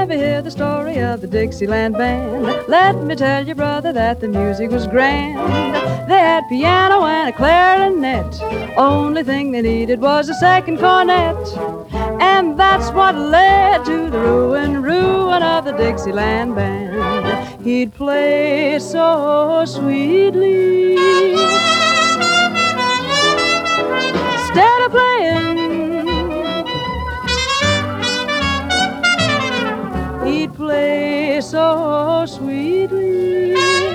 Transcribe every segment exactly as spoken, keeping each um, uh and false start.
ever hear the story of the Dixieland Band? Let me tell you, brother, that the music was grand. They had piano and a clarinet. Only thing they needed was a second cornet. And that's what led to the ruin, ruin of the Dixieland Band. He'd play so sweetly. Instead of playing, he'd play so sweetly.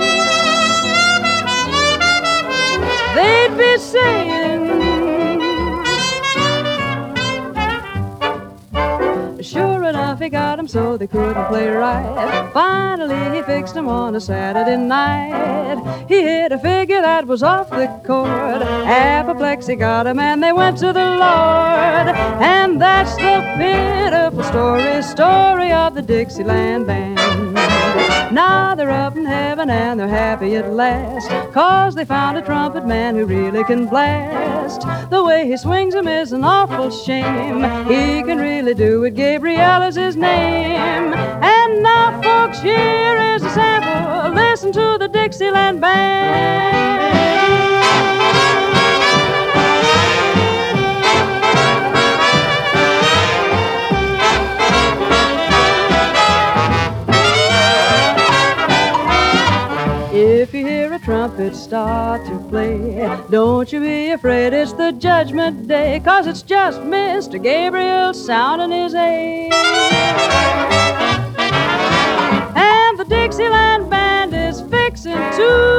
They'd be saying, sure enough, he got 'em so they couldn't play right. Finally, he fixed 'em on a Saturday night. He hit a figure that was off the chord. Apoplexy got 'em and they went to the Lord. And that's the pitiful story, story of the Dixieland Band. Now they're up in heaven and they're happy at last, 'cause they found a trumpet man who really can blast. The way he swings 'em is an awful shame. He can really do it, Gabriel is his name. And now, folks, here is a sample. Listen to the Dixieland Band. If you hear a trumpet start to play, don't you be afraid, it's the judgment day, 'cause it's just Mister Gabriel sounding his A. And the Dixieland Band is fixing to